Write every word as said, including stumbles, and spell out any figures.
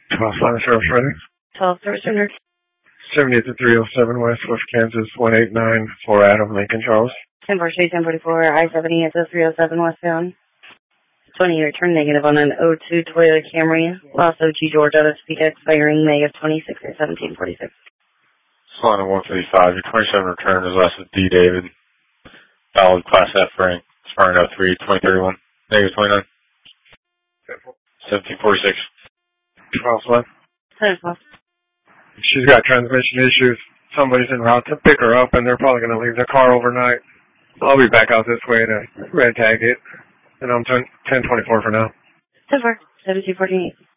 twelve Line Service ready. twelve Service Center. seventy to three oh seven West Swift, Kansas, one eight nine four Adam, Lincoln, Charles. ten forty-three, ten forty-four, I seventy at the three oh seven westbound. twenty-year turn negative on an oh two Toyota Camry, Los Ochi, Georgia, to speak expiring May of twenty-six or seventeen forty-six. Solana one fifty-five, your twenty-seven return is less with D. David. Valid Class F rank, expiring oh three twenty thirty-one, negative twenty-nine. seventeen forty-six. twelve Line. ten o'clock. She's got transmission issues. Somebody's en route to pick her up, and they're probably going to leave their car overnight. I'll be back out this way to red tag it, and I'm ten twenty-four for now. ten four, seventeen forty-eight.